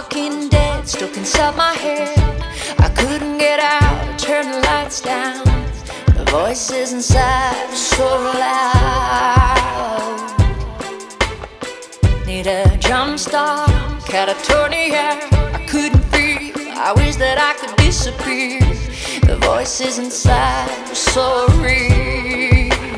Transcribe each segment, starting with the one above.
Walking Dead stuck inside my head. I couldn't get out, I turned the lights down. The voices inside were so loud. Need a jump start, catatonia. I couldn't feel, I wish that I could disappear. The voices inside were so real.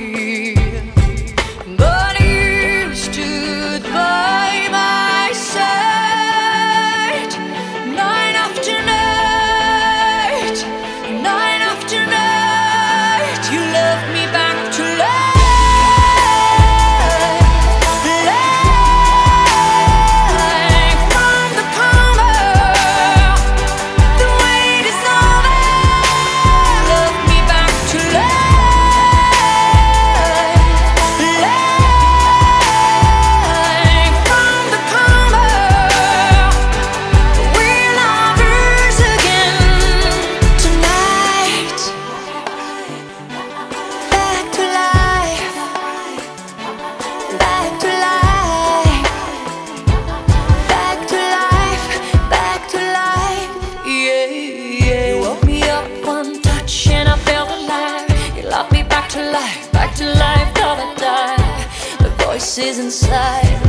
But you stood by my side, night after night, night after night. You loved me back to life, life from the coma. The wait is over. Love me back to life, life from the coma. We're lovers again tonight. Back to life, back to life, back to life, back to life. Yeah, yeah. You woke me up one touch and I felt alive. You loved me back to life, thought I'd die. The voices inside